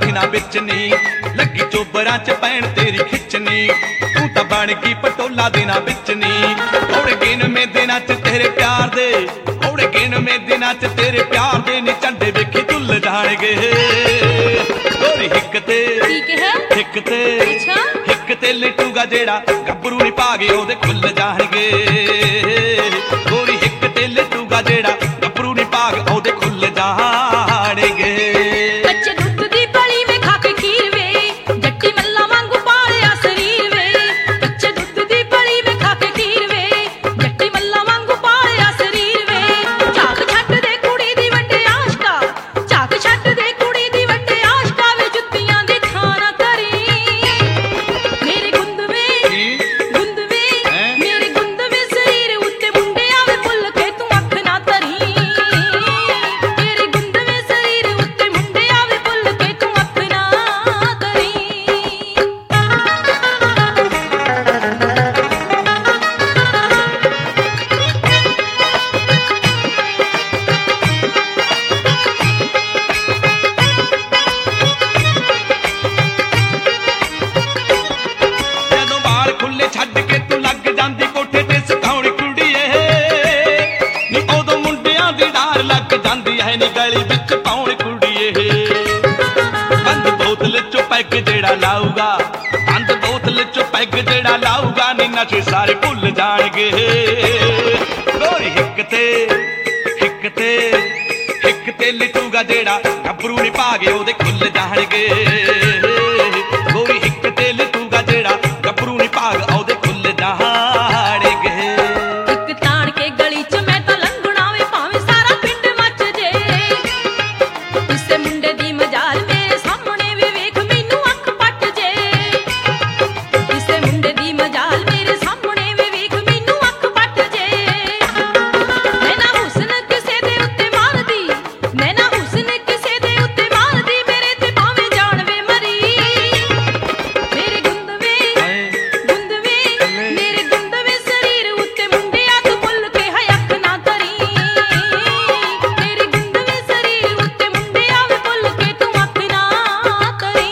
दिना बिच नी लगी चोबरां च पैण तेरी खिचनी तू तां बन गई पटोला दिना बिच नी थोड़े गिनवें दिनां च तेरे प्यार दे थोड़े गिनवें दिनां च तेरे प्यार दे नी झंडे वेखी झुल जाणगे गोरी हिक ते हिक ते लिटूगा जेड़ा गभरू नी भागे ओदे खुल जाणगे गोरी हिक ते लिटूगा जेड़ा गभरू नी भाग ओदे खुल जाणगे लाऊगा नी नशे सारे भुल जाणगे गोरी हिक ते लिटूगा जेड़ा गभरू नी भागे ओदे खुल जाणगे गोरी हिक ते लिटूगा जेड़ा गभरू नी भाग ओदे खुल जाणगे एक ताण के गली च मैं तां लंघना वे भावें सारा पिंड मच जे इसे मुंडे दी मजाल मेरे सामने वे वेख मैनू अख पट जे इसे मुंडे दी मजाल मेरे सामने वे वेख मैनू अख पट जे मैं ना हुस्न किसे दे उत्ते मारदी मैं ना हुस्न किसे दे उत्ते मारदी मेरे ते भावें जान वे मरी मेरे गुंदवे मेरे गुंदवे शरीर उत्ते मुंडिया तू भुल के है अख ना धरी मेरे गुंदवे शरीर उत्ते मुंडिया वे भुल के तू अख ना धरी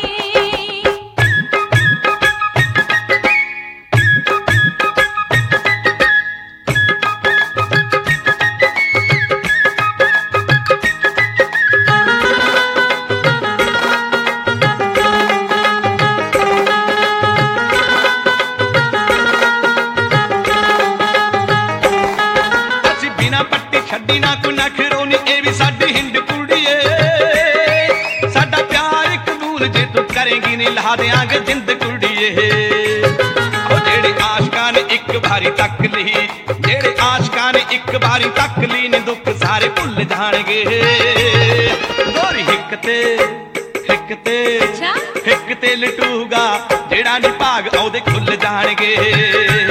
ਅਸੀਂ ਬਿਨਾ ਪੱਟੀ ਛੱਡੀ ਨਾ ਕੋਈ ਨਖਰੋ ਨੀ ਇਹ ਵੀ ਸਾਡੀ ਹਿੰਦ ਕੁੜੀਏ ਸਾਡਾ ਪਿਆਰ ਕਬੂਲ ਜੇ ਤੂੰ ਕਰੇਂਗੀ ਨੀ ਲਾ ਦਿਆਂਗੇ ਜਿੰਦ ਕੁੜੀਏ ਉਹ ਜਿਹੜੇ ਆਸ਼ਕਾਂ ਨੇ ਇੱਕ ਵਾਰੀ ਤੱਕ ਲਈ ਜਿਹੜੇ ਆਸ਼ਕਾਂ ਨੇ ਇੱਕ ਵਾਰੀ ਤੱਕ ਲਈ ਨੇ ਦੁੱਖ ਸਾਰੇ ਭੁੱਲ ਜਾਣਗੇ ਗੋਰੀ ਹਿੱਕ ਤੇ ਲਿਟੂਗਾ ਜਿਹੜਾ ਨੀ ਭਾਗ ਉਹਦੇ ਖੁੱਲ ਜਾਣਗੇ